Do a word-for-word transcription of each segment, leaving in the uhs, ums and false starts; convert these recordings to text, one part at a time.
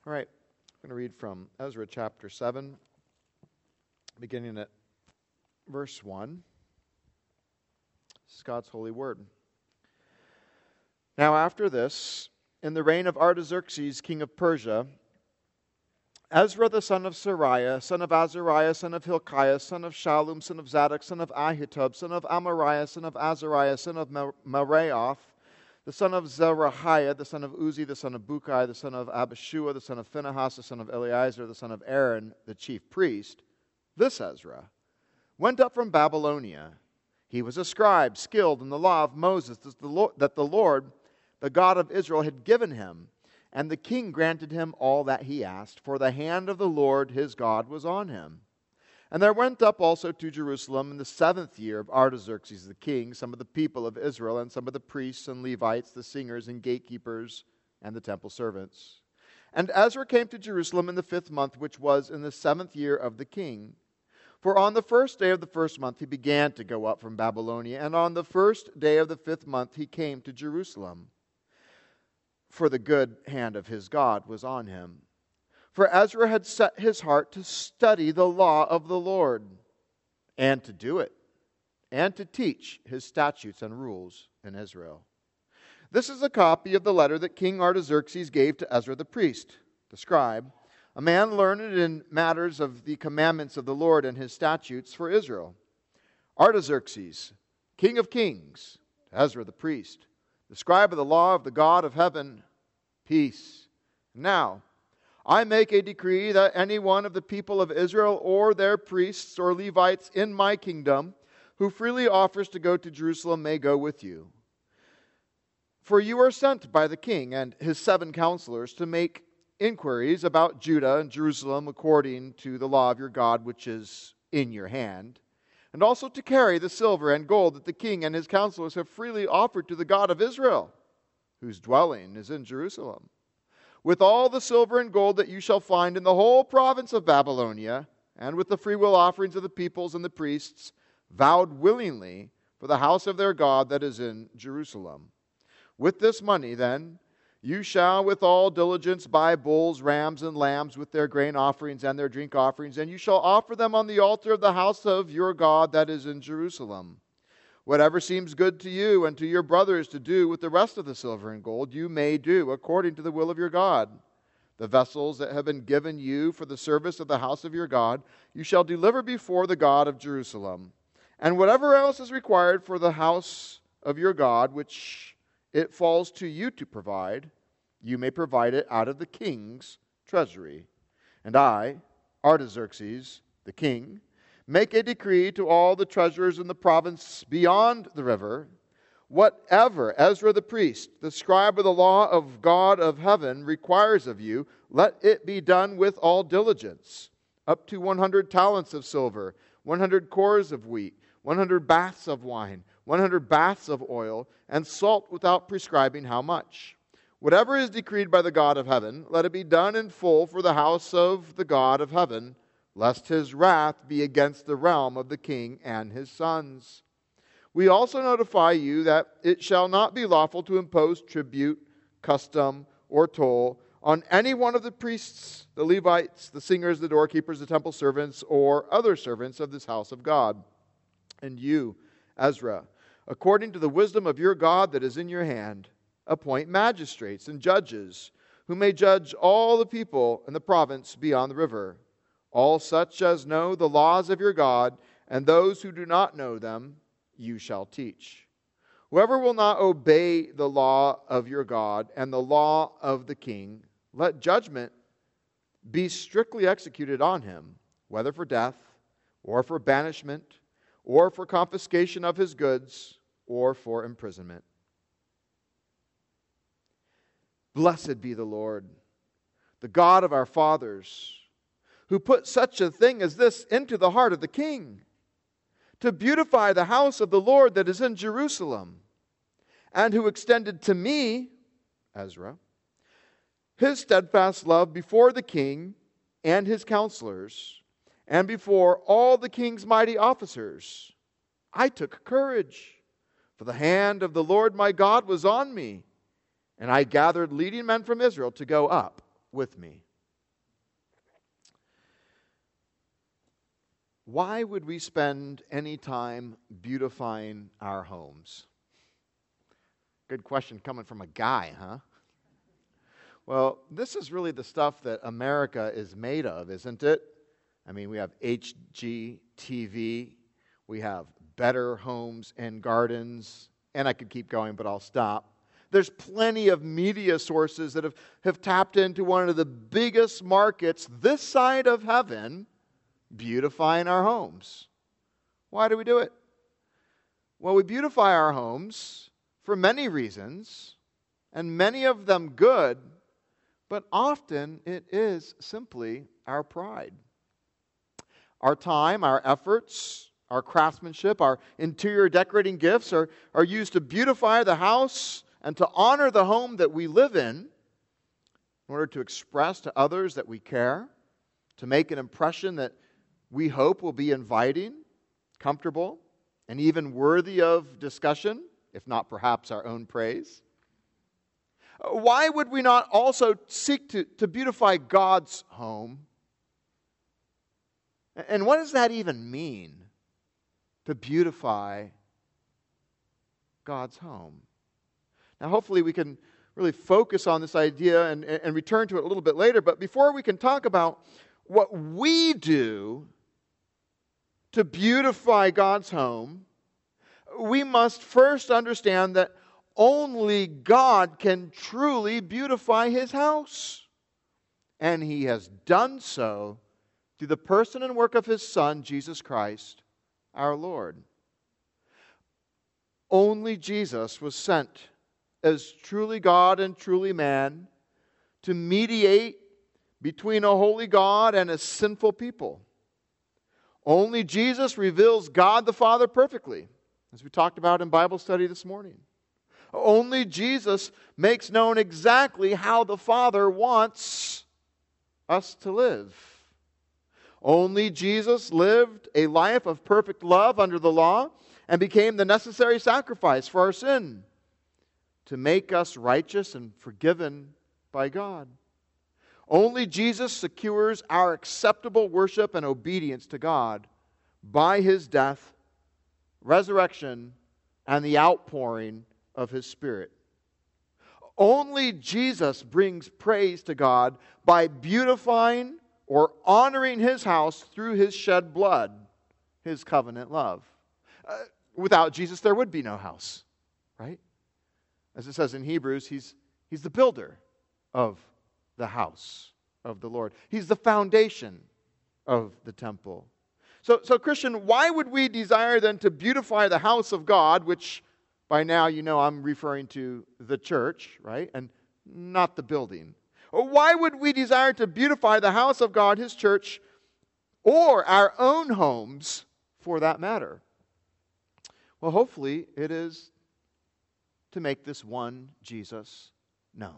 All right, I'm going to read from Ezra chapter seven, beginning at verse one. This is God's holy word. Now after this, in the reign of Artaxerxes, king of Persia, Ezra the son of Sariah, son of Azariah, son of Hilkiah, son of Shallum, son of Zadok, son of Ahitub, son of Amariah, son of Azariah, son of Meraioth, the son of Zerahiah, the son of Uzi, the son of Bukai, the son of Abishua, the son of Phinehas, the son of Eleazar, the son of Aaron, the chief priest, this Ezra, went up from Babylonia. He was a scribe, skilled in the law of Moses, that the Lord, the God of Israel, had given him. And the king granted him all that he asked, for the hand of the Lord his God was on him. And there went up also to Jerusalem in the seventh year of Artaxerxes the king some of the people of Israel, and some of the priests and Levites, the singers and gatekeepers, and the temple servants. And Ezra came to Jerusalem in the fifth month, which was in the seventh year of the king. For on the first day of the first month he began to go up from Babylonia, and on the first day of the fifth month he came to Jerusalem. For the good hand of his God was on him. For Ezra had set his heart to study the law of the Lord, and to do it, and to teach his statutes and rules in Israel. This is a copy of the letter that King Artaxerxes gave to Ezra the priest, the scribe, a man learned in matters of the commandments of the Lord and his statutes for Israel. Artaxerxes, king of kings, to Ezra the priest, the scribe of the law of the God of heaven, peace. Now, I make a decree that any one of the people of Israel or their priests or Levites in my kingdom who freely offers to go to Jerusalem may go with you. For you are sent by the king and his seven counselors to make inquiries about Judah and Jerusalem according to the law of your God which is in your hand, and also to carry the silver and gold that the king and his counselors have freely offered to the God of Israel, whose dwelling is in Jerusalem, with all the silver and gold that you shall find in the whole province of Babylonia, and with the freewill offerings of the peoples and the priests, vowed willingly for the house of their God that is in Jerusalem. With this money, then, you shall with all diligence buy bulls, rams, and lambs with their grain offerings and their drink offerings, and you shall offer them on the altar of the house of your God that is in Jerusalem. Whatever seems good to you and to your brothers to do with the rest of the silver and gold, you may do according to the will of your God. The vessels that have been given you for the service of the house of your God, you shall deliver before the God of Jerusalem. And whatever else is required for the house of your God, which it falls to you to provide, you may provide it out of the king's treasury. And I, Artaxerxes, the king, make a decree to all the treasurers in the province beyond the river, whatever Ezra the priest, the scribe of the law of God of heaven, requires of you, let it be done with all diligence. Up to one hundred talents of silver, one hundred cores of wheat, one hundred baths of wine, one hundred baths of oil, and salt without prescribing how much. Whatever is decreed by the God of heaven, let it be done in full for the house of the God of heaven, lest his wrath be against the realm of the king and his sons. We also notify you that it shall not be lawful to impose tribute, custom, or toll on any one of the priests, the Levites, the singers, the doorkeepers, the temple servants, or other servants of this house of God. And you, Ezra, according to the wisdom of your God that is in your hand, appoint magistrates and judges who may judge all the people in the province beyond the river, all such as know the laws of your God, and those who do not know them you shall teach. Whoever will not obey the law of your God and the law of the king, let judgment be strictly executed on him, whether for death, or for banishment, or for confiscation of his goods, or for imprisonment. Blessed be the Lord, the God of our fathers, who put such a thing as this into the heart of the king, to beautify the house of the Lord that is in Jerusalem, and who extended to me, Ezra, his steadfast love before the king and his counselors, and before all the king's mighty officers. I took courage, for the hand of the Lord my God was on me, and I gathered leading men from Israel to go up with me. Why would we spend any time beautifying our homes? Good question coming from a guy, huh? Well, this is really the stuff that America is made of, isn't it? I mean, we have H G T V, we have Better Homes and Gardens, and I could keep going, but I'll stop. There's plenty of media sources that have, have tapped into one of the biggest markets this side of heaven, beautifying our homes. Why do we do it? Well, we beautify our homes for many reasons, and many of them good, but often it is simply our pride. Our time, our efforts, our craftsmanship, our interior decorating gifts are, are used to beautify the house and to honor the home that we live in, in order to express to others that we care, to make an impression that we hope will be inviting, comfortable, and even worthy of discussion, if not perhaps our own praise. Why would we not also seek to, to beautify God's home? And what does that even mean, to beautify God's home? Now, hopefully we can really focus on this idea and, and return to it a little bit later, but before we can talk about what we do to beautify God's home, we must first understand that only God can truly beautify His house. And He has done so through the person and work of His Son, Jesus Christ, our Lord. Only Jesus was sent as truly God and truly man to mediate between a holy God and a sinful people. Only Jesus reveals God the Father perfectly, as we talked about in Bible study this morning. Only Jesus makes known exactly how the Father wants us to live. Only Jesus lived a life of perfect love under the law and became the necessary sacrifice for our sin to make us righteous and forgiven by God. Only Jesus secures our acceptable worship and obedience to God by His death, resurrection, and the outpouring of His Spirit. Only Jesus brings praise to God by beautifying or honoring His house through His shed blood, His covenant love. Uh, without Jesus, there would be no house, right? As it says in Hebrews, He's, he's the builder of the house of the Lord. He's the foundation of the temple. So, so Christian, why would we desire then to beautify the house of God, which by now you know I'm referring to the church, right? And not the building. Or why would we desire to beautify the house of God, His church, or our own homes for that matter? Well, hopefully it is to make this one Jesus known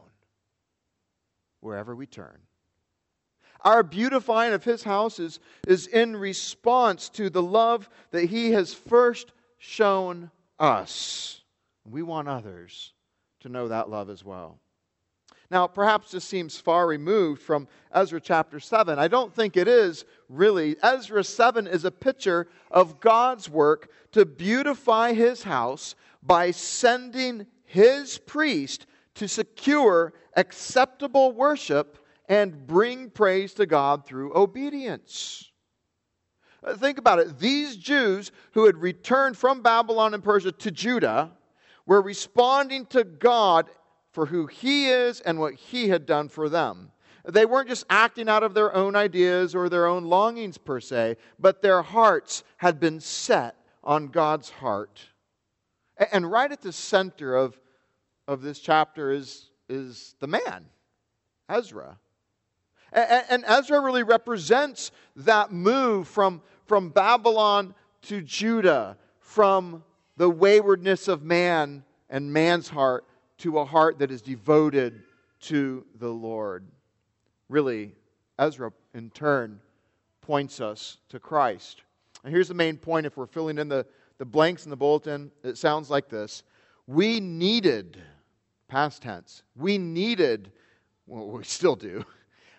wherever we turn. Our beautifying of His house is, is in response to the love that He has first shown us. We want others to know that love as well. Now, perhaps this seems far removed from Ezra chapter seven. I don't think it is really. Ezra seven is a picture of God's work to beautify His house by sending His priest to secure acceptable worship and bring praise to God through obedience. Think about it. These Jews who had returned from Babylon and Persia to Judah were responding to God for who He is and what He had done for them. They weren't just acting out of their own ideas or their own longings per se, but their hearts had been set on God's heart. And right at the center of, of this chapter is, is the man, Ezra. And Ezra really represents that move from, from Babylon to Judah, from the waywardness of man and man's heart to a heart that is devoted to the Lord. Really, Ezra, in turn, points us to Christ. And here's the main point if we're filling in the, the blanks in the bulletin. It sounds like this. We needed, past tense, we needed, well, we still do,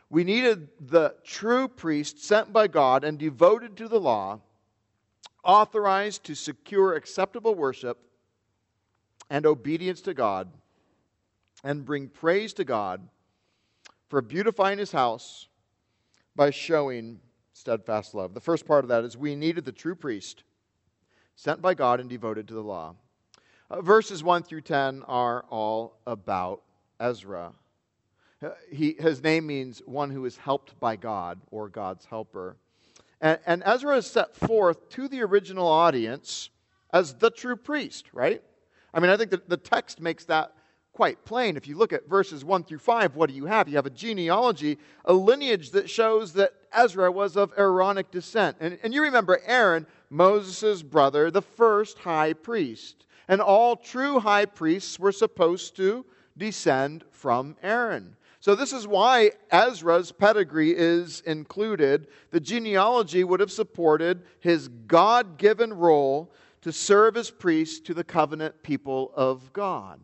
We needed the true priest sent by God and devoted to the law, authorized to secure acceptable worship and obedience to God, and bring praise to God for beautifying His house by showing steadfast love. The first part of that is we needed the true priest sent by God and devoted to the law. Uh, verses one through ten are all about Ezra. Uh, he, his name means one who is helped by God, or God's helper. And, and Ezra is set forth to the original audience as the true priest, right? I mean, I think that the text makes that quite plain. If you look at verses one through five, what do you have? You have a genealogy, a lineage that shows that Ezra was of Aaronic descent. And, and you remember Aaron, Moses' brother, the first high priest. And all true high priests were supposed to descend from Aaron. So this is why Ezra's pedigree is included. The genealogy would have supported his God-given role to serve as priest to the covenant people of God.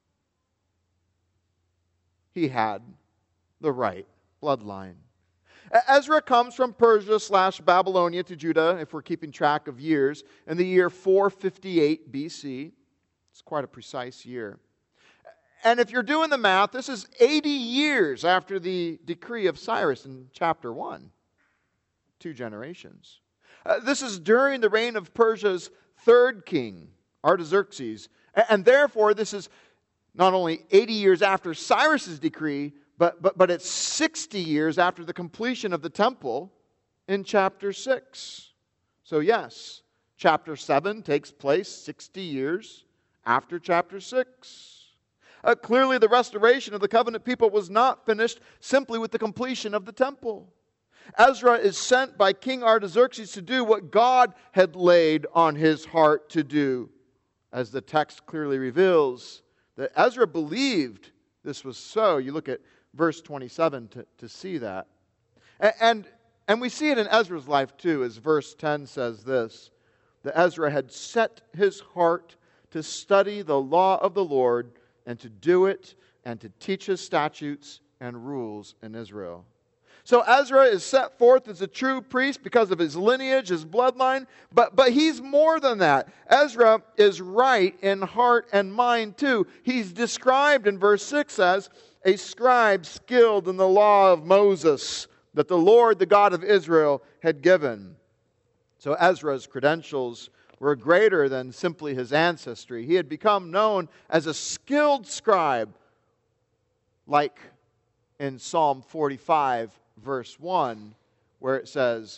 He had the right bloodline. Ezra comes from Persia slash Babylonia to Judah, if we're keeping track of years, in the year four fifty-eight B C. It's quite a precise year. And if you're doing the math, this is eighty years after the decree of Cyrus in chapter one. Two generations. Uh, this is during the reign of Persia's third king, Artaxerxes. And, and therefore, this is not only eighty years after Cyrus's decree, but, but, but it's sixty years after the completion of the temple in chapter six. So yes, chapter seven takes place sixty years after chapter six. Uh, clearly, the restoration of the covenant people was not finished simply with the completion of the temple. Ezra is sent by King Artaxerxes to do what God had laid on his heart to do. As the text clearly reveals, that Ezra believed this was so. You look at verse twenty-seven to, to see that. And, and, and we see it in Ezra's life too, as verse ten says this, that Ezra had set his heart to study the law of the Lord and to do it and to teach His statutes and rules in Israel. So Ezra is set forth as a true priest because of his lineage, his bloodline, but, but he's more than that. Ezra is right in heart and mind too. He's described in verse six as a scribe skilled in the law of Moses that the Lord, the God of Israel, had given. So Ezra's credentials were greater than simply his ancestry. He had become known as a skilled scribe, like in Psalm forty-five, verse one, where it says,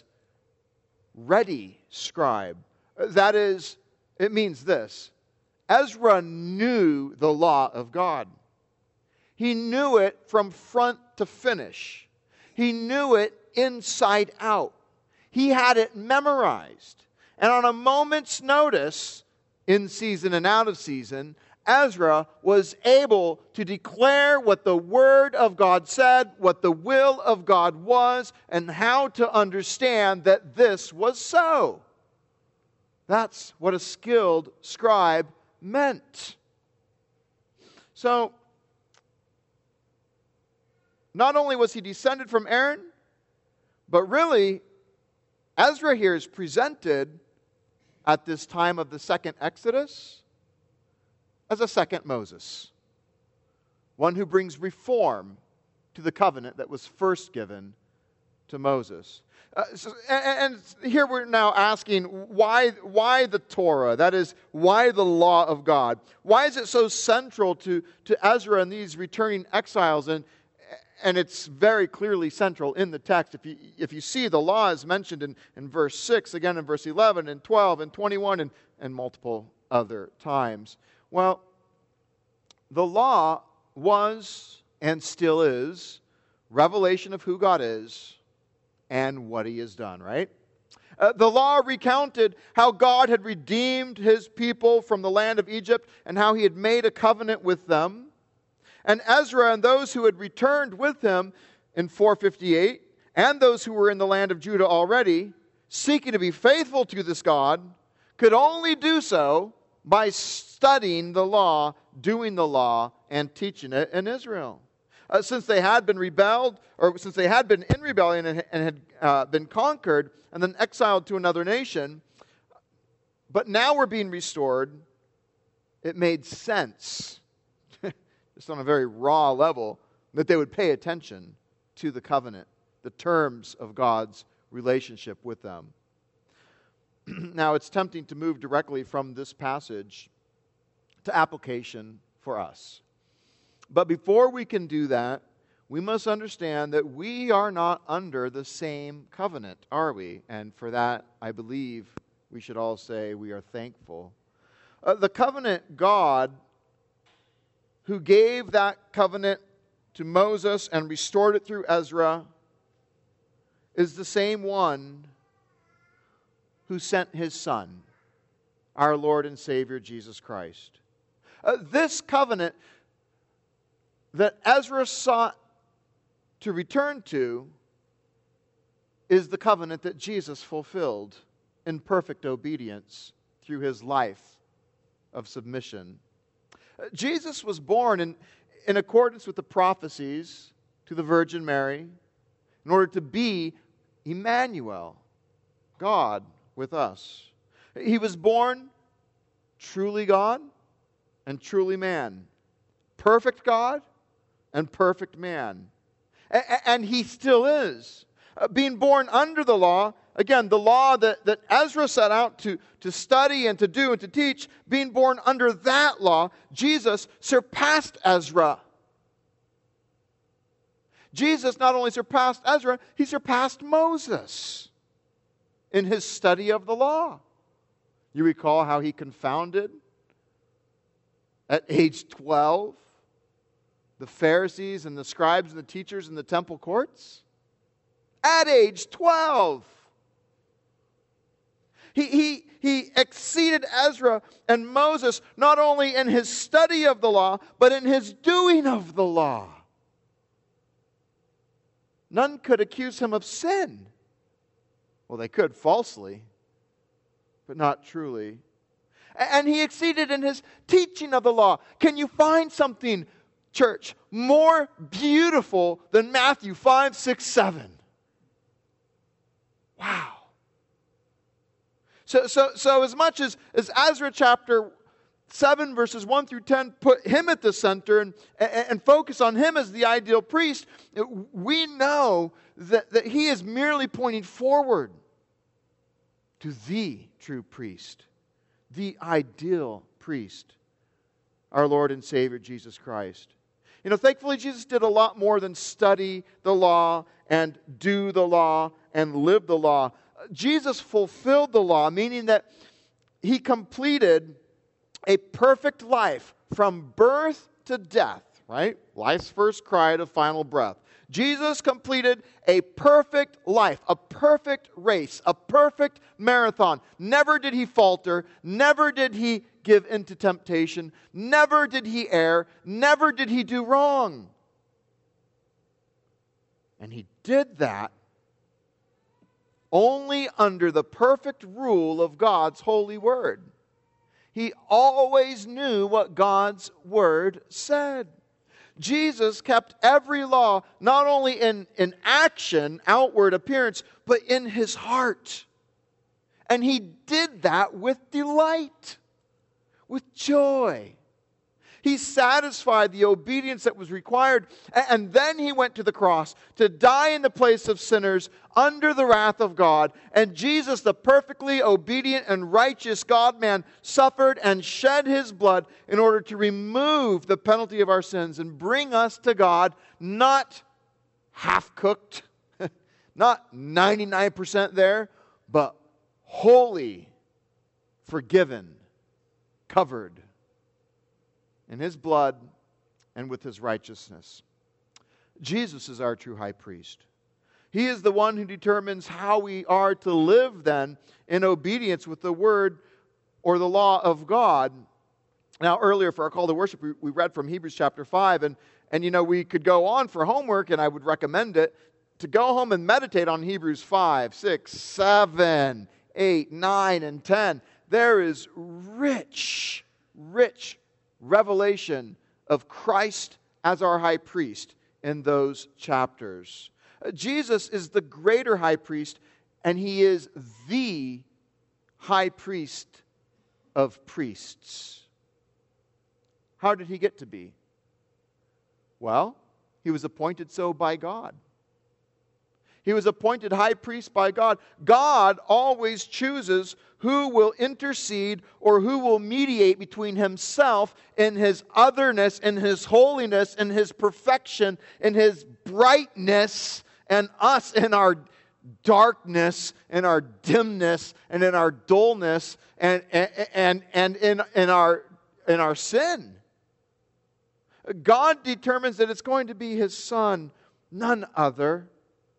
ready scribe. That is, it means this. Ezra knew the law of God. He knew it from front to finish. He knew it inside out. He had it memorized. And on a moment's notice, in season and out of season, Ezra was able to declare what the Word of God said, what the will of God was, and how to understand that this was so. That's what a skilled scribe meant. So, not only was he descended from Aaron, but really, Ezra here is presented at this time of the second Exodus as a second Moses, one who brings reform to the covenant that was first given to Moses. Uh, so, and, and here we're now asking, why, why the Torah? That is, why the law of God? Why is it so central to, to Ezra and these returning exiles? And, and it's very clearly central in the text. If you, if you see, the law is mentioned in, in verse six, again in verse eleven, and twelve, and twenty-one, and, and multiple other times. Well, the law was and still is revelation of who God is and what He has done, right? Uh, the law recounted how God had redeemed His people from the land of Egypt and how He had made a covenant with them. And Ezra and those who had returned with him in four fifty-eight, and those who were in the land of Judah already, seeking to be faithful to this God, could only do so by studying the law, doing the law, and teaching it in Israel. Uh, since they had been rebelled, or since they had been in rebellion and, and had uh, been conquered and then exiled to another nation, but now we're being restored, it made sense, just on a very raw level, that they would pay attention to the covenant, the terms of God's relationship with them. Now, it's tempting to move directly from this passage to application for us. But before we can do that, we must understand that we are not under the same covenant, are we? And for that, I believe we should all say we are thankful. Uh, the covenant God, who gave that covenant to Moses and restored it through Ezra, is the same one who sent His Son, our Lord and Savior, Jesus Christ. Uh, this covenant that Ezra sought to return to is the covenant that Jesus fulfilled in perfect obedience through His life of submission. Uh, Jesus was born in, in accordance with the prophecies to the Virgin Mary in order to be Emmanuel, God with us. He was born truly God and truly man. Perfect God and perfect man. A- and He still is. Uh, being born under the law, again, the law that, that Ezra set out to, to study and to do and to teach, being born under that law, Jesus surpassed Ezra. Jesus not only surpassed Ezra, He surpassed Moses in His study of the law. You recall how He confounded at age twelve the Pharisees and the scribes and the teachers in the temple courts? At age twelve. He, he, he exceeded Ezra and Moses not only in his study of the law, but in his doing of the law. None could accuse Him of sin. Well, they could falsely, but not truly. And He exceeded in His teaching of the law. Can you find something, church, more beautiful than Matthew five, six, seven? Wow. So, so, so as much as, as Ezra chapter seven, verses one through ten, put Him at the center and, and, and focus on Him as the ideal priest, we know that, that He is merely pointing forward to the true priest, the ideal priest, our Lord and Savior, Jesus Christ. You know, thankfully, Jesus did a lot more than study the law and do the law and live the law. Jesus fulfilled the law, meaning that He completed a perfect life from birth to death, right? Life's first cry to final breath. Jesus completed a perfect life, a perfect race, a perfect marathon. Never did He falter. Never did He give into temptation. Never did He err. Never did He do wrong. And He did that only under the perfect rule of God's holy word. He always knew what God's word said. Jesus kept every law, not only in, in action, outward appearance, but in His heart. And He did that with delight, with joy. He satisfied the obedience that was required, and then He went to the cross to die in the place of sinners under the wrath of God. And Jesus, the perfectly obedient and righteous God-man, suffered and shed His blood in order to remove the penalty of our sins and bring us to God, not half-cooked, not ninety-nine percent there, but wholly forgiven, covered in His blood and with His righteousness. Jesus is our true high priest. He is the one who determines how we are to live then in obedience with the word or the law of God. Now, earlier for our call to worship, we, we read from Hebrews chapter five, and, and you know, we could go on for homework, and I would recommend it, to go home and meditate on Hebrews five, six, seven, eight, nine, and ten. There is rich, rich revelation of Christ as our high priest in those chapters. Uh, Jesus is the greater high priest, and he is the high priest of priests. How did he get to be? Well, he was appointed so by God. He was appointed high priest by God. God always chooses who will intercede or who will mediate between himself in his otherness, in his holiness, in his perfection, in his brightness, and us in our darkness, in our dimness, and in our dullness, and, and, and, and in, in, our, in our sin. God determines that it's going to be his Son, none other.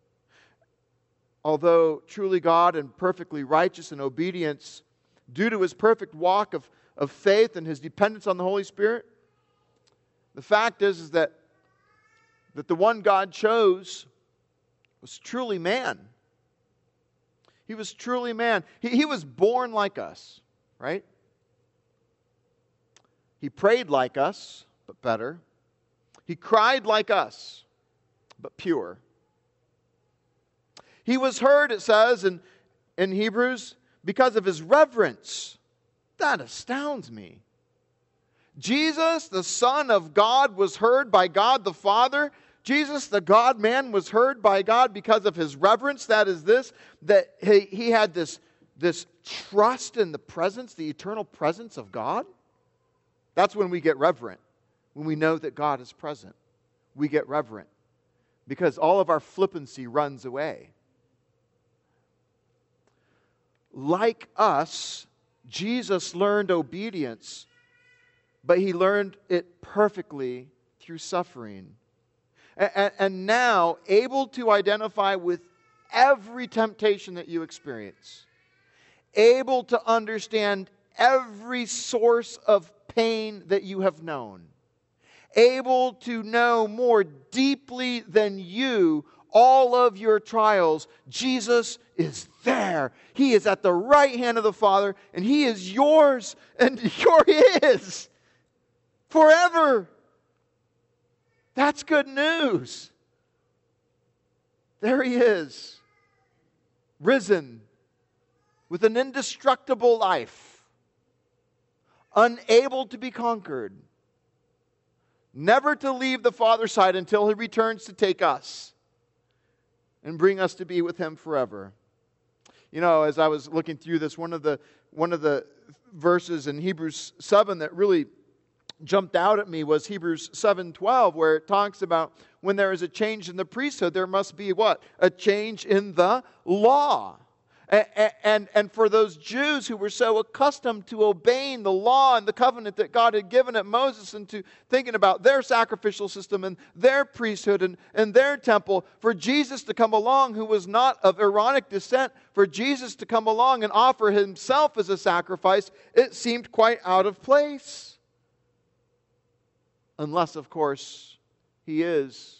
Although truly God and perfectly righteous in obedience, due to his perfect walk of, of faith and his dependence on the Holy Spirit, the fact is, is that, that the one God chose was truly man. He was truly man. He, he was born like us, right? He prayed like us, but better. He cried like us, but pure. He was heard, it says in, in Hebrews, because of his reverence. That astounds me. Jesus, the Son of God, was heard by God the Father. Jesus, the God-man, was heard by God because of his reverence. That is this, that he, he had this, this trust in the presence, the eternal presence of God. That's when we get reverent, when we know that God is present. We get reverent because all of our flippancy runs away. Like us, Jesus learned obedience, but he learned it perfectly through suffering. And, and now, able to identify with every temptation that you experience, able to understand every source of pain that you have known, able to know more deeply than you all of your trials, Jesus is there. He is at the right hand of the Father, and he is yours, and you're his forever. That's good news. There he is, risen with an indestructible life, unable to be conquered, never to leave the Father's side until he returns to take us and bring us to be with him forever. You know, as I was looking through this, one of the one of the verses in Hebrews seven that really jumped out at me was Hebrews seven twelve, where it talks about when there is a change in the priesthood, there must be what? A change in the law. And, and, and for those Jews who were so accustomed to obeying the law and the covenant that God had given at Moses, and to thinking about their sacrificial system and their priesthood and, and their temple, for Jesus to come along, who was not of Aaronic descent, for Jesus to come along and offer himself as a sacrifice, it seemed quite out of place. Unless, of course, he is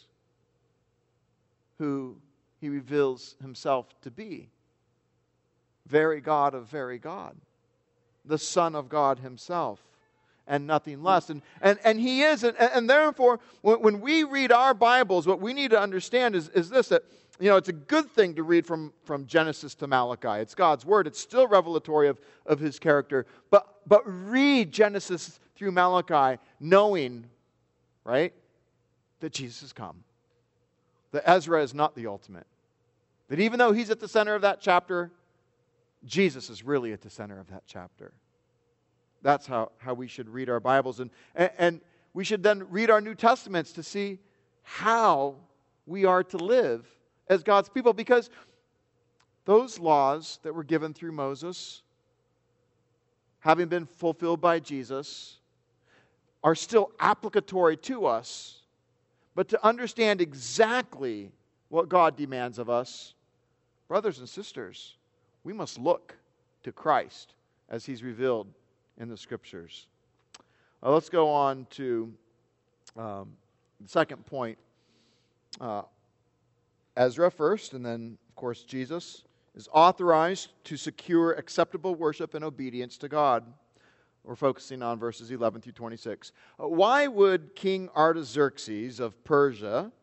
who he reveals himself to be. Very God of very God. The Son of God himself. And nothing less. And, and, and he is. And, and therefore, when, when we read our Bibles, what we need to understand is, is this, that you know, it's a good thing to read from, from Genesis to Malachi. It's God's Word. It's still revelatory of, of his character. But, but read Genesis through Malachi knowing, right, that Jesus has come. That Ezra is not the ultimate. That even though he's at the center of that chapter, Jesus is really at the center of that chapter. That's how, how we should read our Bibles. And, and, and we should then read our New Testaments to see how we are to live as God's people. Because those laws that were given through Moses, having been fulfilled by Jesus, are still applicatory to us. But to understand exactly what God demands of us, brothers and sisters, we must look to Christ as he's revealed in the Scriptures. Uh, let's go on to um, the second point. Uh, Ezra first, and then, of course, Jesus is authorized to secure acceptable worship and obedience to God. We're focusing on verses eleven through twenty-six. Uh, why would King Artaxerxes of Persia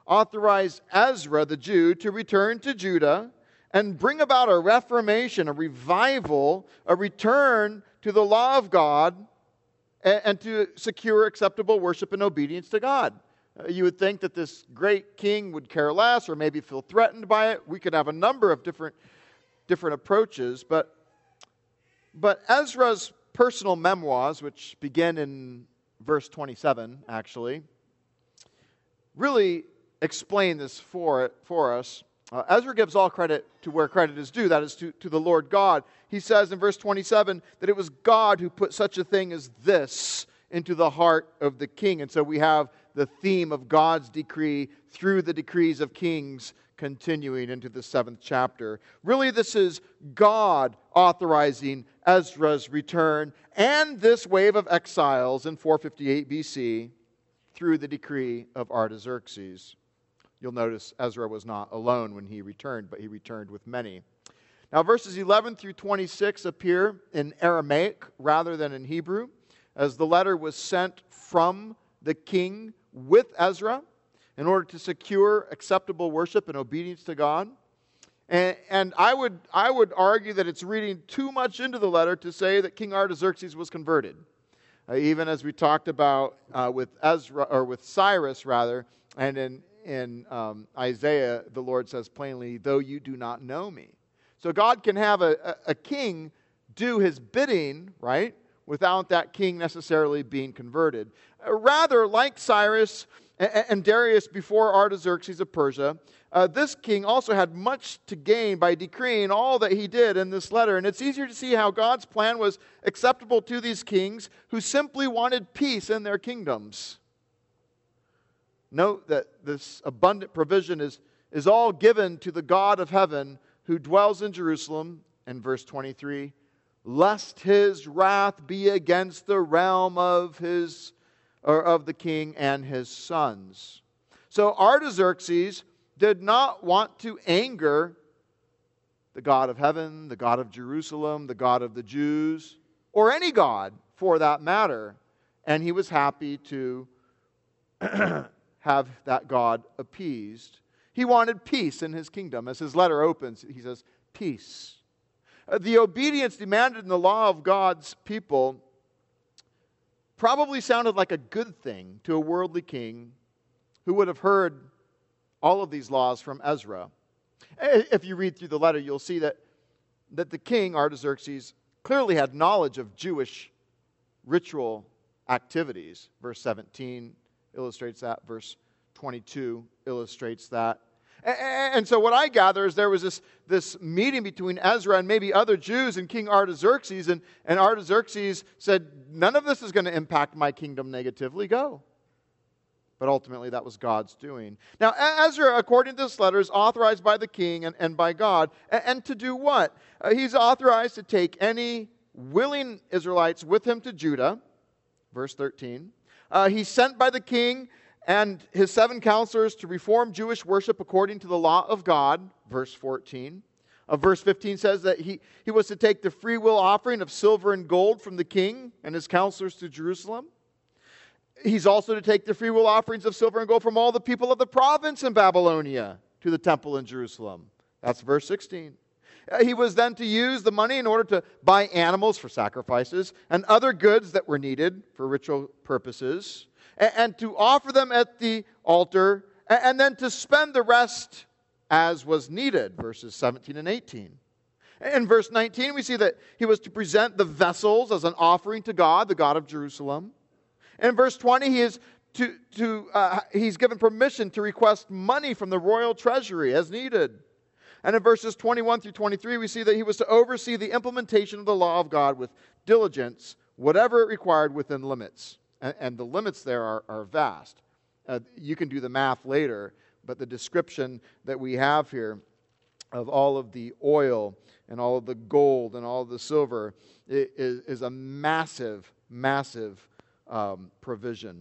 authorized Ezra the Jew to return to Judah and bring about a reformation, a revival, a return to the law of God, and, and to secure acceptable worship and obedience to God. Uh, you would think that this great king would care less or maybe feel threatened by it. We could have a number of different, different approaches, but, but Ezra's personal memoirs, which begin in verse twenty-seven, actually, really explain this for, for us. Uh, Ezra gives all credit to where credit is due, that is to, to the Lord God. He says in verse twenty-seven that it was God who put such a thing as this into the heart of the king. And so we have the theme of God's decree through the decrees of kings continuing into the seventh chapter. Really, this is God authorizing Ezra's return and this wave of exiles in four fifty-eight B C through the decree of Artaxerxes. You'll notice Ezra was not alone when he returned, but he returned with many. Now, verses eleven through twenty-six appear in Aramaic rather than in Hebrew, as the letter was sent from the king with Ezra in order to secure acceptable worship and obedience to God. And, and I would I would argue that it's reading too much into the letter to say that King Artaxerxes was converted. Uh, even as we talked about uh, with Ezra, or with Cyrus rather, and in In um, Isaiah, the Lord says plainly, though you do not know me. So God can have a, a, a king do his bidding, right, without that king necessarily being converted. Uh, rather, like Cyrus and, and Darius before Artaxerxes of Persia, uh, this king also had much to gain by decreeing all that he did in this letter. And it's easier to see how God's plan was acceptable to these kings who simply wanted peace in their kingdoms. Note that this abundant provision is, is all given to the God of heaven who dwells in Jerusalem, in verse twenty-three, lest his wrath be against the realm of his or of the king and his sons. So Artaxerxes did not want to anger the God of heaven, the God of Jerusalem, the God of the Jews, or any God for that matter. And he was happy to have that God appeased. He wanted peace in his kingdom. As his letter opens, he says, peace. Uh, the obedience demanded in the law of God's people probably sounded like a good thing to a worldly king who would have heard all of these laws from Ezra. If you read through the letter, you'll see that, that the king, Artaxerxes, clearly had knowledge of Jewish ritual activities. Verse seventeen illustrates that. Verse twenty-two illustrates that. And so what I gather is there was this, this meeting between Ezra and maybe other Jews and King Artaxerxes, and, and Artaxerxes said, none of this is going to impact my kingdom negatively, go. But ultimately that was God's doing. Now Ezra, according to this letter, is authorized by the king and, and by God. And, and to do what? Uh, he's authorized to take any willing Israelites with him to Judah. Verse thirteen. Uh, he's sent by the king and his seven counselors to reform Jewish worship according to the law of God, verse fourteen. Uh, verse fifteen says that he, he was to take the free will offering of silver and gold from the king and his counselors to Jerusalem. He's also to take the free will offerings of silver and gold from all the people of the province in Babylonia to the temple in Jerusalem. That's verse sixteen. Uh, he was then to use the money in order to buy animals for sacrifices and other goods that were needed for ritual purposes, and, and to offer them at the altar, and, and then to spend the rest as was needed, verses seventeen and eighteen. In verse nineteen, we see that he was to present the vessels as an offering to God, the God of Jerusalem. In verse twenty, he is to, to uh, he's given permission to request money from the royal treasury as needed. And in verses twenty-one through twenty-three, we see that he was to oversee the implementation of the law of God with diligence, whatever it required within limits. And, and the limits there are, are vast. Uh, you can do the math later, but the description that we have here of all of the oil and all of the gold and all of the silver is, is a massive, massive um, provision.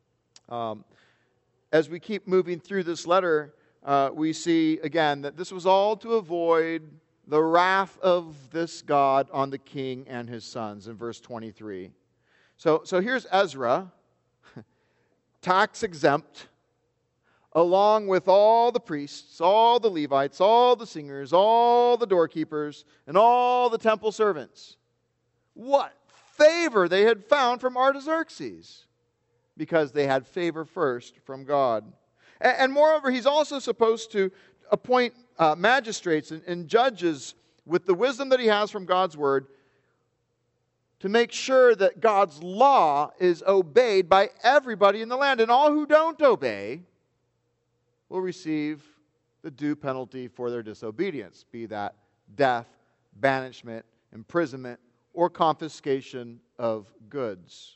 Um, as we keep moving through this letter, Uh, we see, again, that this was all to avoid the wrath of this God on the king and his sons in verse twenty-three. So, so here's Ezra, tax exempt, along with all the priests, all the Levites, all the singers, all the doorkeepers, and all the temple servants. What favor they had found from Artaxerxes, because they had favor first from God. And, and moreover, he's also supposed to appoint uh, magistrates and, and judges with the wisdom that he has from God's word to make sure that God's law is obeyed by everybody in the land. And all who don't obey will receive the due penalty for their disobedience, be that death, banishment, imprisonment, or confiscation of goods.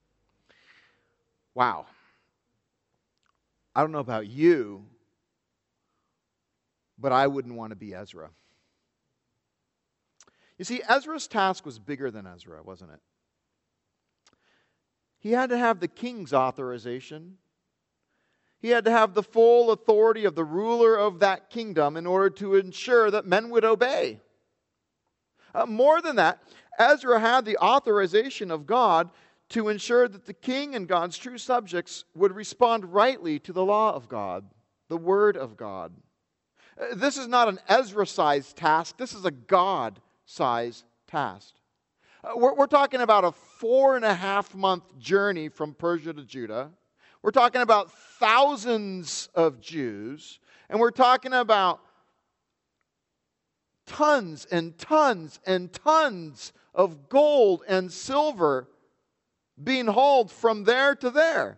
Wow. I don't know about you, but I wouldn't want to be Ezra. You see, Ezra's task was bigger than Ezra, wasn't it? He had to have the king's authorization. He had to have the full authority of the ruler of that kingdom in order to ensure that men would obey. Uh, more than that, Ezra had the authorization of God to ensure that the king and God's true subjects would respond rightly to the law of God, the word of God. Uh, this is not an Ezra-sized task. This is a God-sized task. Uh, we're, we're talking about a four and a half month journey from Persia to Judah. We're talking about thousands of Jews. And we're talking about tons and tons and tons of gold and silver being hauled from there to there.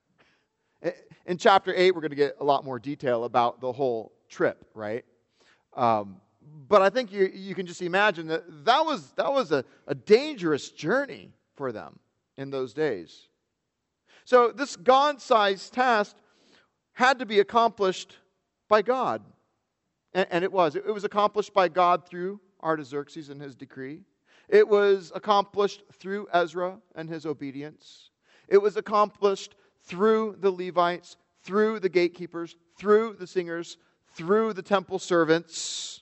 In chapter eight, we're going to get a lot more detail about the whole trip, right? Um, but I think you, you can just imagine that that was, that was a, a dangerous journey for them in those days. So this God-sized task had to be accomplished by God. And, and it was. It, it was accomplished by God through Artaxerxes and his decree. It was accomplished through Ezra and his obedience. It was accomplished through the Levites, through the gatekeepers, through the singers, through the temple servants,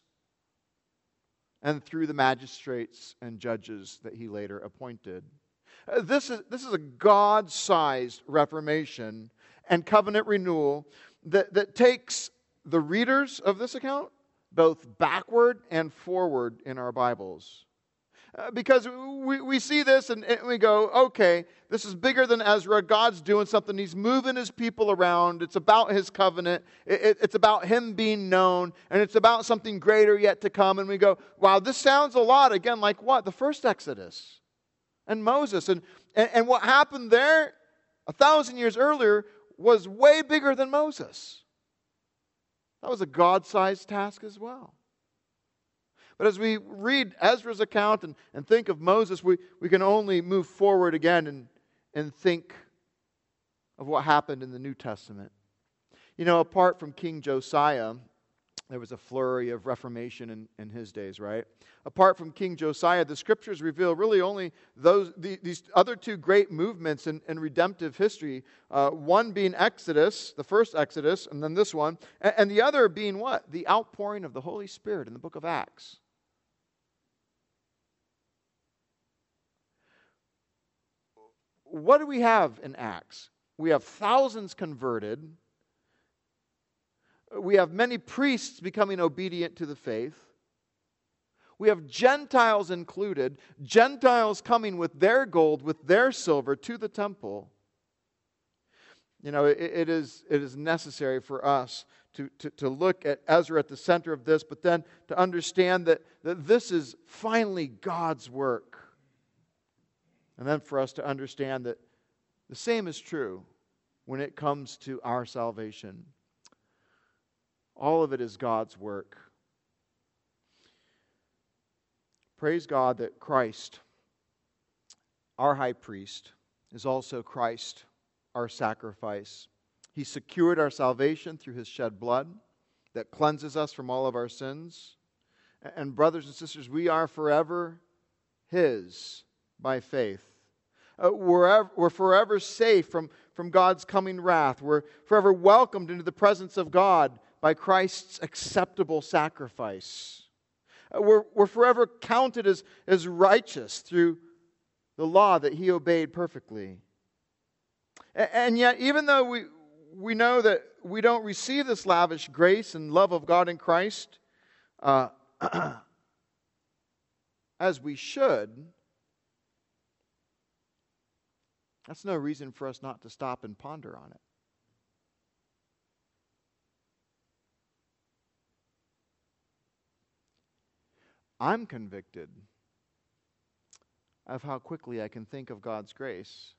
and through the magistrates and judges that he later appointed. Uh, This is, this is a God-sized reformation and covenant renewal that, that takes the readers of this account both backward and forward in our Bibles. Uh, because we, we see this and, and we go, okay, this is bigger than Ezra. God's doing something. He's moving his people around. It's about his covenant. It, it, it's about him being known. And it's about something greater yet to come. And we go, wow, this sounds a lot, again, like what? The first Exodus. And Moses. And, and, and what happened there a thousand years earlier was way bigger than Moses. That was a God-sized task as well. But as we read Ezra's account and, and think of Moses, we, we can only move forward again and, and think of what happened in the New Testament. You know, apart from King Josiah, there was a flurry of reformation in, in his days, right? Apart from King Josiah, the Scriptures reveal really only those the, these other two great movements in, in redemptive history. Uh, one being Exodus, the first Exodus, and then this one. And, and the other being what? The outpouring of the Holy Spirit in the book of Acts. What do we have in Acts? We have thousands converted. We have many priests becoming obedient to the faith. We have Gentiles included, Gentiles coming with their gold, with their silver to the temple. You know, it, it is it is necessary for us to, to, to look at Ezra at the center of this, but then to understand that, that this is finally God's work. And then for us to understand that the same is true when it comes to our salvation. All of it is God's work. Praise God that Christ, our high priest, is also Christ, our sacrifice. He secured our salvation through his shed blood that cleanses us from all of our sins. And brothers and sisters, we are forever his by faith. Uh, we're, we're forever safe from, from God's coming wrath. We're forever welcomed into the presence of God by Christ's acceptable sacrifice. Uh, we're, we're forever counted as, as righteous through the law that he obeyed perfectly. And, and yet, even though we, we know that we don't receive this lavish grace and love of God in Christ uh, as we should, that's no reason for us not to stop and ponder on it. I'm convicted of how quickly I can think of God's grace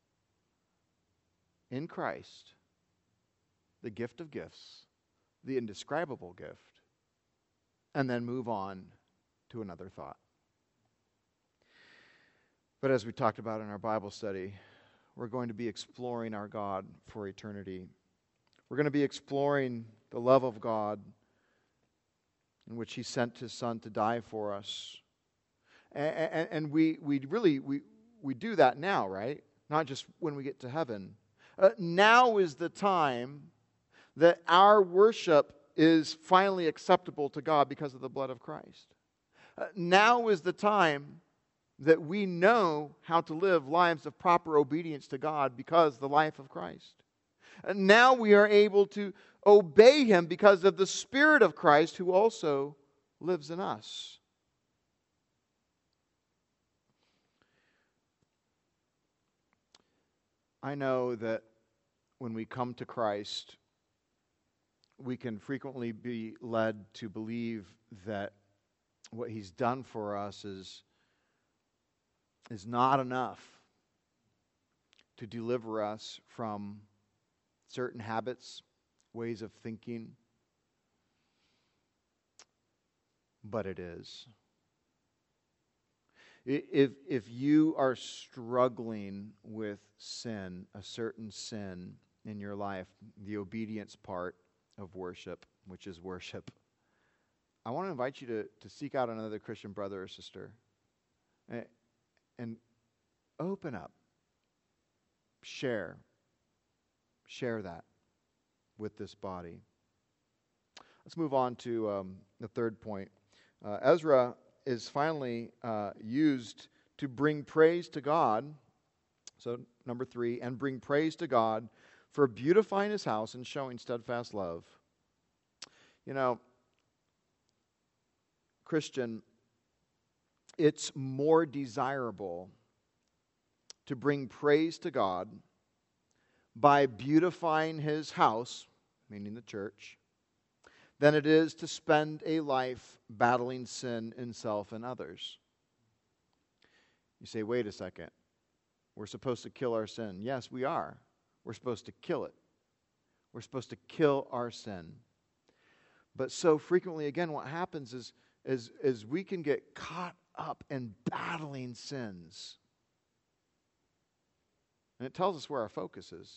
in Christ, the gift of gifts, the indescribable gift, and then move on to another thought. But as we talked about in our Bible study, we're going to be exploring our God for eternity. We're going to be exploring the love of God in which He sent His Son to die for us. And, and, and we, we really, we, we do that now, right? Not just when we get to heaven. Uh, now is the time that our worship is finally acceptable to God because of the blood of Christ. Uh, now is the time that we know how to live lives of proper obedience to God because of the life of Christ. And now we are able to obey Him because of the Spirit of Christ who also lives in us. I know that when we come to Christ, we can frequently be led to believe that what He's done for us is, is not enough to deliver us from certain habits, ways of thinking. But it is. If, if you are struggling with sin, a certain sin in your life, the obedience part of worship, which is worship, I want to invite you to, to seek out another Christian brother or sister and, and open up. Share. Share that with this body. Let's move on to um, the third point. Uh, Ezra is finally uh, used to bring praise to God. So, number three, and bring praise to God for beautifying His house and showing steadfast love. You know, Christian, it's more desirable to bring praise to God by beautifying His house, meaning the church, than it is to spend a life battling sin in self and others. You say, wait a second. We're supposed to kill our sin. Yes, we are. We're supposed to kill it. We're supposed to kill our sin. But so frequently, again, what happens is, is, is we can get caught up in battling sins. And it tells us where our focus is.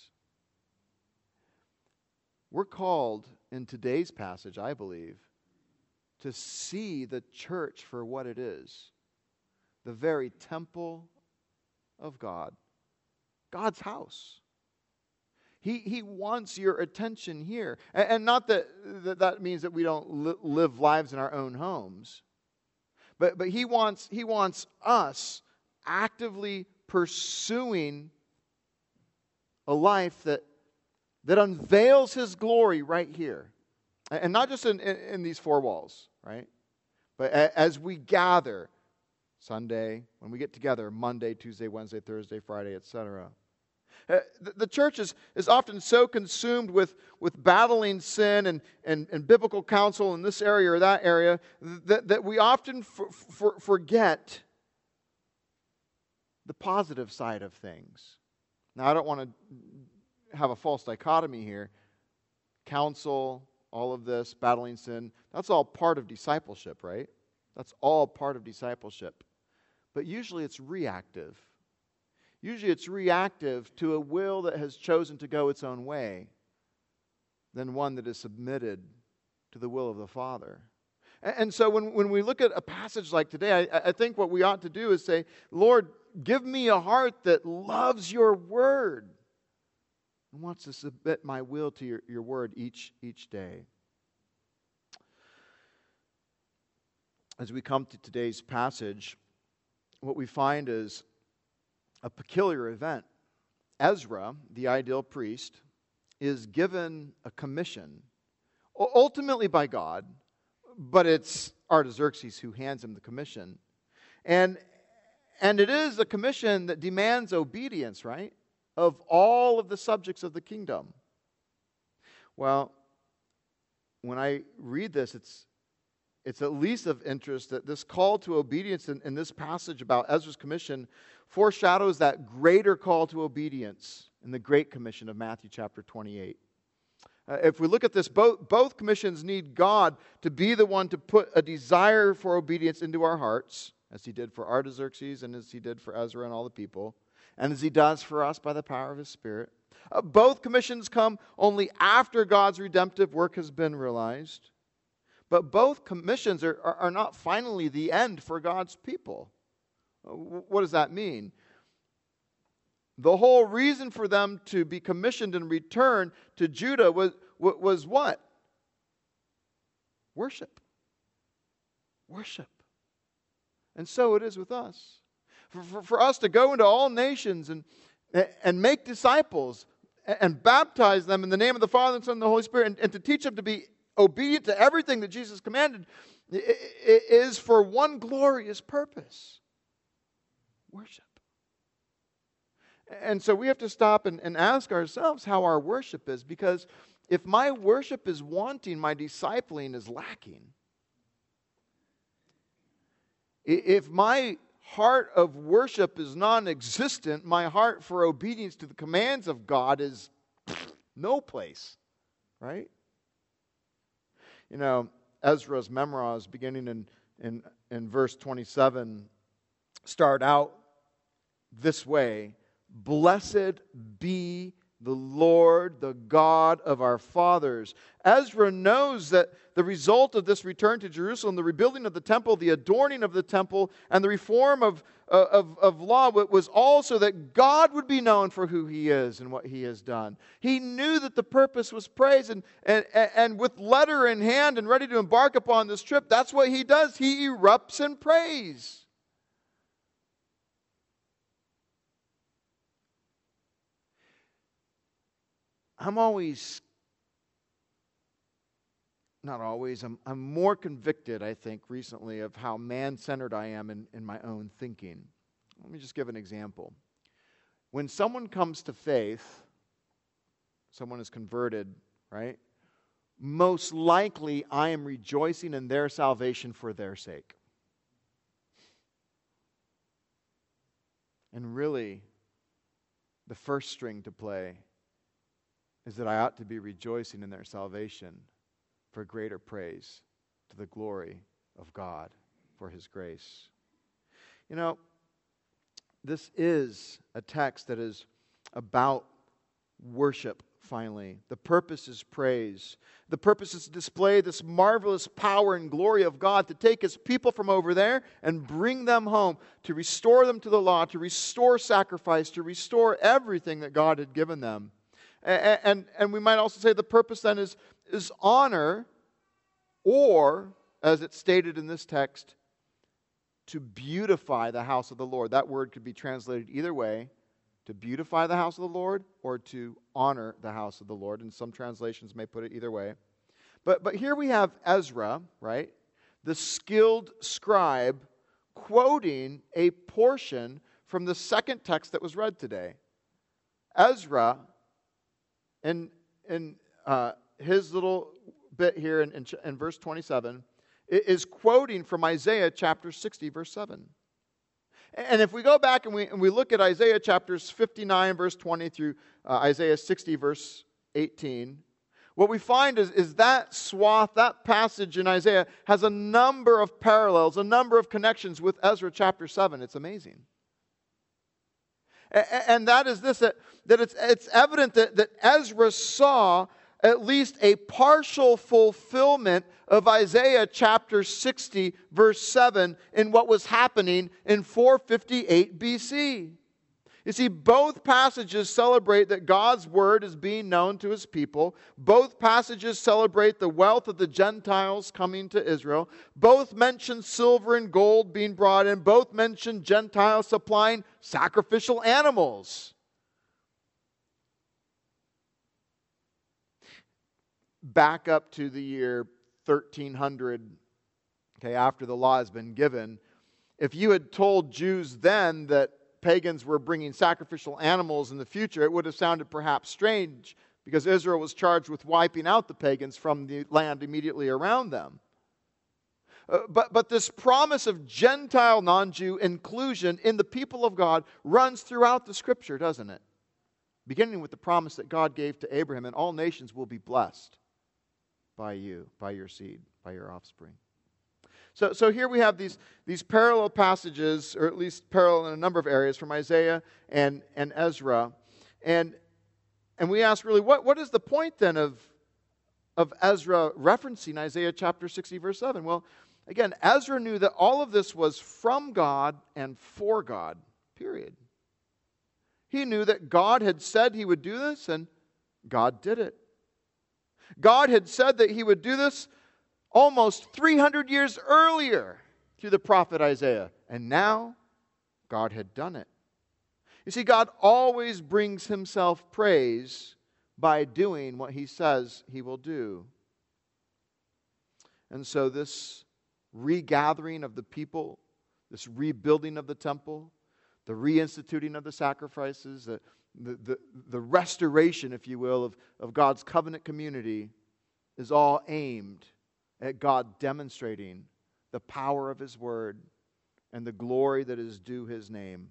We're called in today's passage, I believe, to see the church for what it is. The very temple of God. God's house. He, he wants your attention here. And, and not that, that that means that we don't li- live lives in our own homes. But, but he wants, he wants us actively pursuing a life that that unveils His glory right here. And not just in, in, in these four walls, right? But a, as we gather, Sunday, when we get together, Monday, Tuesday, Wednesday, Thursday, Friday, et cetera. Uh, the, the church is, is often so consumed with, with battling sin and, and, and biblical counsel in this area or that area that, that we often for, for, forget the positive side of things. Now, I don't want to have a false dichotomy here. Counsel, all of this, battling sin, that's all part of discipleship, right? That's all part of discipleship. But usually it's reactive. Usually it's reactive to a will that has chosen to go its own way than one that is submitted to the will of the Father. And, and so when, when we look at a passage like today, I, I think what we ought to do is say, Lord, give me a heart that loves your word and wants to submit my will to your, your word each, each day. As we come to today's passage, what we find is a peculiar event. Ezra, the ideal priest, is given a commission, ultimately by God, but it's Artaxerxes who hands him the commission. And, and it is a commission that demands obedience, right, of all of the subjects of the kingdom. Well, when I read this, it's it's at least of interest that this call to obedience in, in this passage about Ezra's commission foreshadows that greater call to obedience in the Great Commission of Matthew chapter twenty-eight. Uh, if we look at this, both, both commissions need God to be the one to put a desire for obedience into our hearts, as he did for Artaxerxes and as he did for Ezra and all the people, and as he does for us by the power of his Spirit. Uh, both commissions come only after God's redemptive work has been realized. But both commissions are, are, are not finally the end for God's people. What does that mean? The whole reason for them to be commissioned and return to Judah was, was what? Worship. Worship. And so it is with us. For, for, for us to go into all nations and, and make disciples and baptize them in the name of the Father and Son and the Holy Spirit, and, and to teach them to be obedient to everything that Jesus commanded, is for one glorious purpose: worship. And so we have to stop and, and ask ourselves how our worship is, because if my worship is wanting, my discipling is lacking. If my heart of worship is non-existent, my heart for obedience to the commands of God is no place, right? You know, Ezra's memoirs, beginning in, in, in verse twenty-seven, start out this way: "Blessed be the Lord, the God of our fathers." Ezra knows that the result of this return to Jerusalem, the rebuilding of the temple, the adorning of the temple, and the reform of, uh, of, of law was also that God would be known for who He is and what He has done. He knew that the purpose was praise, and, and, and with letter in hand and ready to embark upon this trip, that's what he does. He erupts in praise. I'm always, not always, I'm, I'm more convicted, I think, recently of how man-centered I am in, in my own thinking. Let me just give an example. When someone comes to faith, someone is converted, right? Most likely I am rejoicing in their salvation for their sake. And really, the first string to play is that I ought to be rejoicing in their salvation for greater praise to the glory of God for His grace. You know, this is a text that is about worship, finally. The purpose is praise. The purpose is to display this marvelous power and glory of God, to take His people from over there and bring them home, to restore them to the law, to restore sacrifice, to restore everything that God had given them. And, and, and we might also say the purpose then is, is honor, or, as it's stated in this text, to beautify the house of the Lord. That word could be translated either way: to beautify the house of the Lord or to honor the house of the Lord. And some translations may put it either way. But, but here we have Ezra, right, the skilled scribe, quoting a portion from the second text that was read today. Ezra, in, in uh, his little bit here in, in, in verse twenty-seven, is quoting from Isaiah chapter sixty, verse seven. And if we go back and we, and we look at Isaiah chapters fifty-nine, verse twenty, through uh, Isaiah sixty, verse eighteen, what we find is, is that swath, that passage in Isaiah, has a number of parallels, a number of connections with Ezra chapter seven. It's amazing. And that is this, that, that it's, it's evident that, that Ezra saw at least a partial fulfillment of Isaiah chapter sixty, verse seven, in what was happening in four fifty-eight B C. You see, both passages celebrate that God's word is being known to His people. Both passages celebrate the wealth of the Gentiles coming to Israel. Both mention silver and gold being brought in. Both mention Gentiles supplying sacrificial animals. back up to the year thirteen hundred, okay, after the law has been given, if you had told Jews then that pagans were bringing sacrificial animals in the future, it would have sounded perhaps strange because Israel was charged with wiping out the pagans from the land immediately around them. Uh, but, but this promise of Gentile non-Jew inclusion in the people of God runs throughout the Scripture, doesn't it? Beginning with the promise that God gave to Abraham, and all nations will be blessed by you, by your seed, by your offspring. So, so here we have these, these parallel passages, or at least parallel in a number of areas, from Isaiah and, and Ezra. And, and we ask really, what, what is the point then of, of Ezra referencing Isaiah chapter sixty, verse seven? Well, again, Ezra knew that all of this was from God and for God, period. He knew that God had said He would do this, and God did it. God had said that He would do this almost three hundred years earlier through the prophet Isaiah. And now, God had done it. You see, God always brings Himself praise by doing what He says He will do. And so this regathering of the people, this rebuilding of the temple, the reinstituting of the sacrifices, the, the, the, the restoration, if you will, of, of God's covenant community is all aimed at God demonstrating the power of His Word and the glory that is due His name.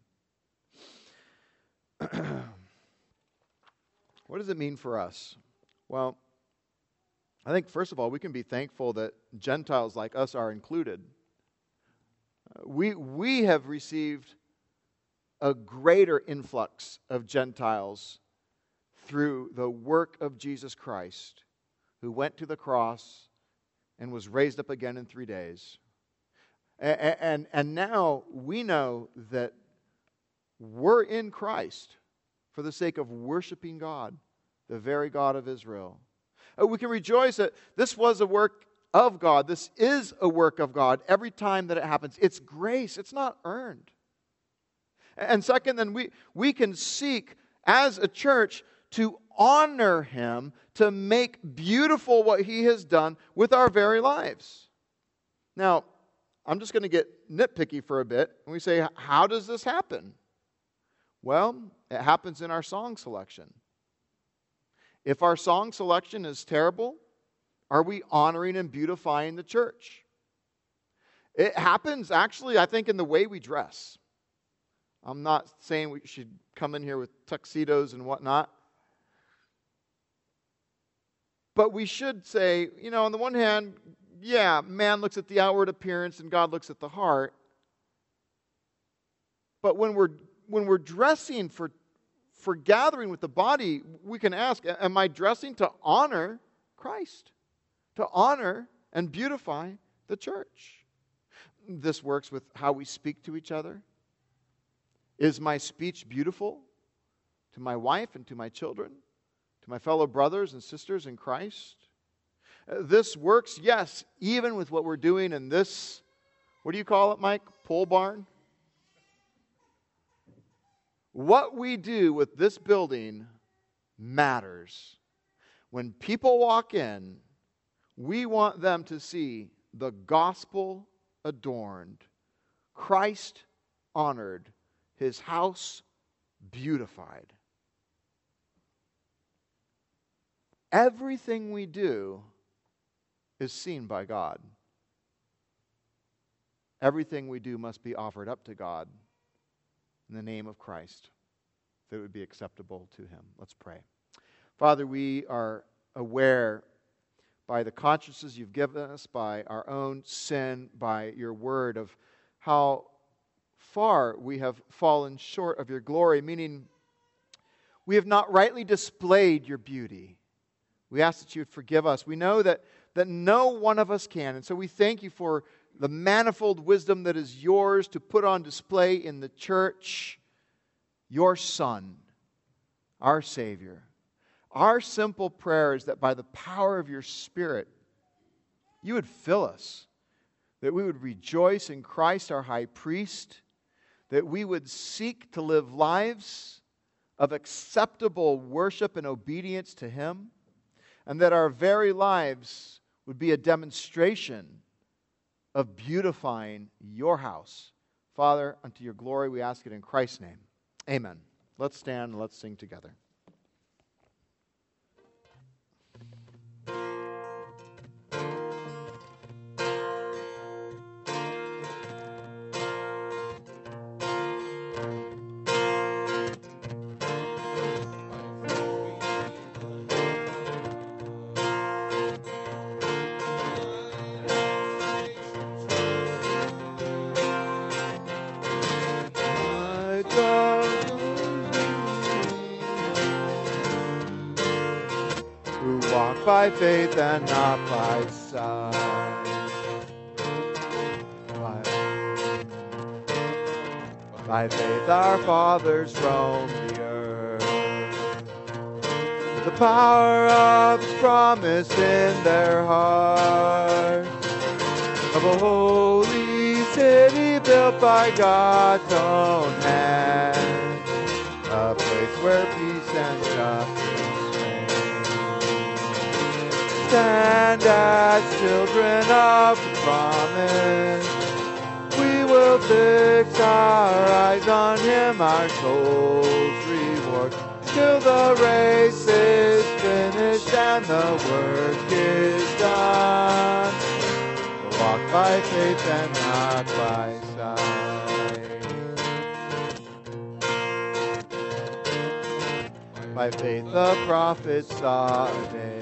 What does it mean for us? Well, I think first of all, we can be thankful that Gentiles like us are included. Uh, we, we have received a greater influx of Gentiles through the work of Jesus Christ, who went to the cross and was raised up again in three days. And, and, and now we know that we're in Christ for the sake of worshiping God, the very God of Israel. We can rejoice that this was a work of God. This is a work of God every time that it happens. It's grace. It's not earned. And second, then we, we can seek as a church to honor Him, to make beautiful what He has done with our very lives. Now, I'm just going to get nitpicky for a bit. And we say, how does this happen? Well, it happens in our song selection. If our song selection is terrible, are we honoring and beautifying the church? It happens, actually, I think, in the way we dress. I'm not saying we should come in here with tuxedos and whatnot. But we should say, you know, on the one hand, yeah, man looks at the outward appearance and God looks at the heart. But when we're when we're dressing for for gathering with the body, we can ask, am I dressing to honor Christ? To honor and beautify the church? This works with how we speak to each other. Is my speech beautiful to my wife and to my children, to my fellow brothers and sisters in Christ? Uh, this works, yes, even with what we're doing in this, what do you call it, Mike? Pole barn? What we do with this building matters. When people walk in, we want them to see the gospel adorned, Christ honored, His house beautified. Everything we do is seen by God. Everything we do must be offered up to God in the name of Christ, that it would be acceptable to Him. Let's pray. Father, we are aware by the consciences You've given us, by our own sin, by Your word, of how far we have fallen short of Your glory, meaning we have not rightly displayed Your beauty. We ask that You would forgive us. We know that, that no one of us can, and so we thank You for the manifold wisdom that is Yours to put on display in the church, Your Son, our Savior. Our simple prayer is that by the power of Your Spirit, You would fill us, that we would rejoice in Christ, our high priest, that we would seek to live lives of acceptable worship and obedience to Him, and that our very lives would be a demonstration of beautifying your house. Father, unto your glory we ask it in Christ's name. Amen. Let's stand and let's sing together. By faith and not by sight. By, by faith our fathers roamed the earth, the power of His promise in their hearts, of a holy city built by God's own hand, a place where peace and justice stand as children of the promise. We will fix our eyes on Him, our soul's reward, till the race is finished and the work is done. We'll walk by faith and not by sight. By faith the prophets saw a day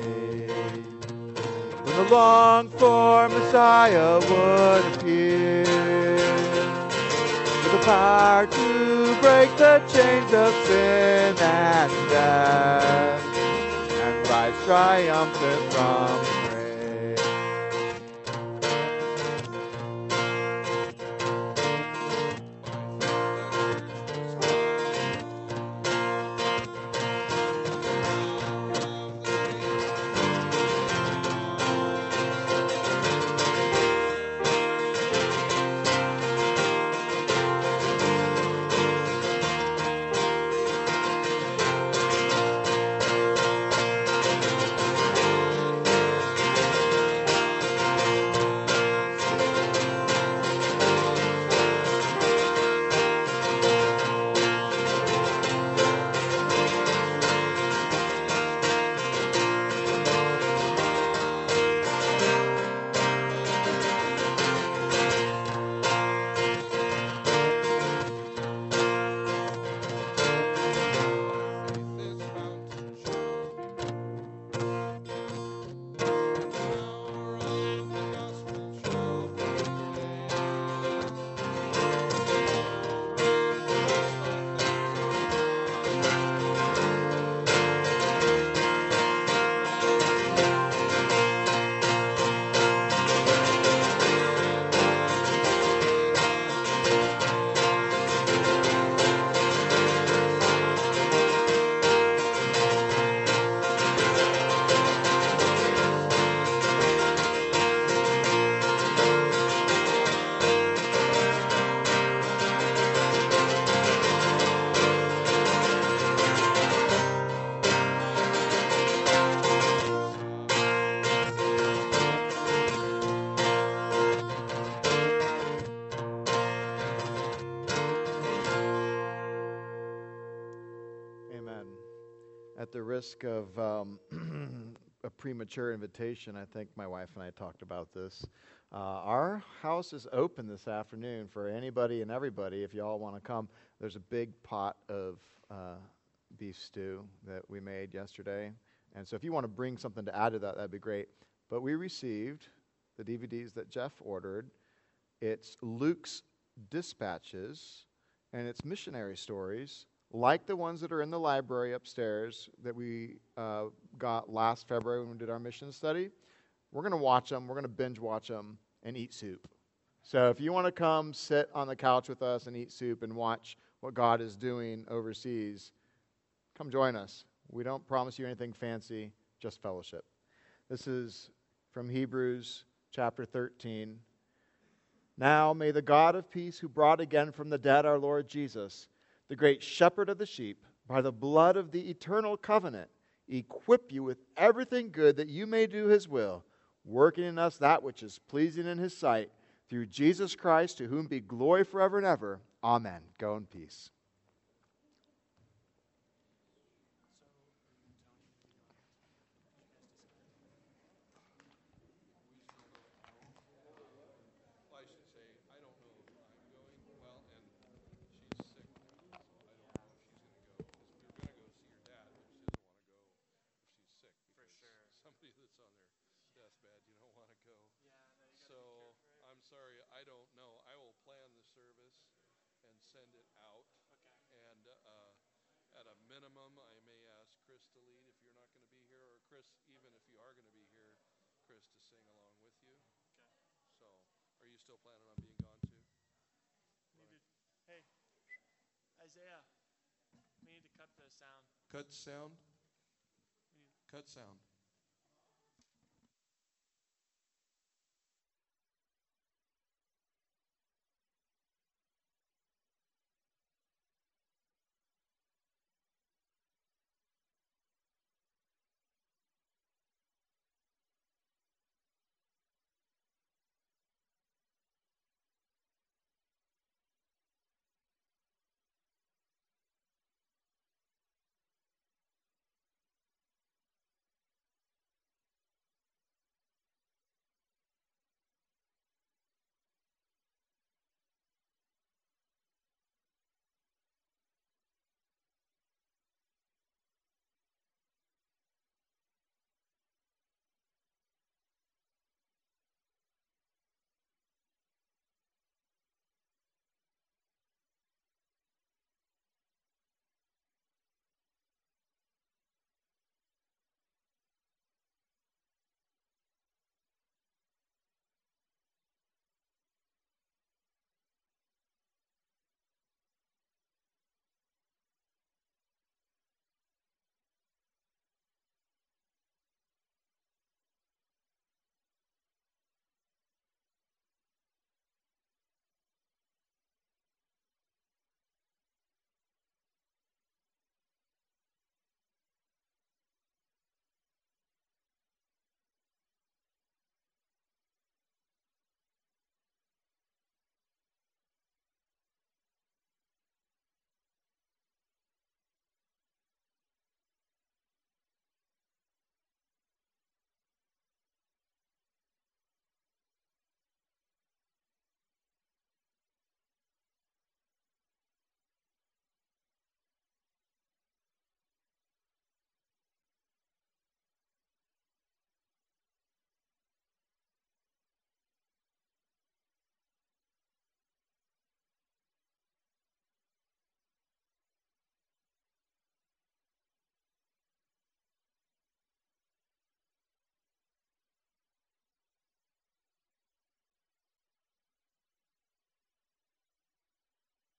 when the longed-for Messiah would appear, with the power to break the chains of sin and death, and rise triumphant from the grave. At the risk of um, a premature invitation, I think my wife and I talked about this. Uh, our house is open this afternoon for anybody and everybody. If you all want to come, there's a big pot of uh, beef stew that we made yesterday. And so if you want to bring something to add to that, that'd be great. But we received the D V Ds that Jeff ordered. It's Luke's Dispatches, and it's missionary stories, like the ones that are in the library upstairs that we uh, got last February when we did our mission study. We're going to watch them. We're going to binge watch them and eat soup. So if you want to come sit on the couch with us and eat soup and watch what God is doing overseas, come join us. We don't promise you anything fancy, just fellowship. This is from Hebrews chapter thirteen. Now may the God of peace, who brought again from the dead our Lord Jesus, the great shepherd of the sheep, by the blood of the eternal covenant, equip you with everything good that you may do His will, working in us that which is pleasing in His sight, through Jesus Christ, to whom be glory forever and ever. Amen. Go in peace. Sorry, I don't know. I will plan the service and send it out. Okay. And uh, at a minimum, I may ask Chris to lead if you're not going to be here, or Chris, even if you are going to be here, Chris to sing along with you. Okay. So, are you still planning on being gone too? Need to, hey, Isaiah, we need to cut the sound. Cut sound? We need, Cut sound.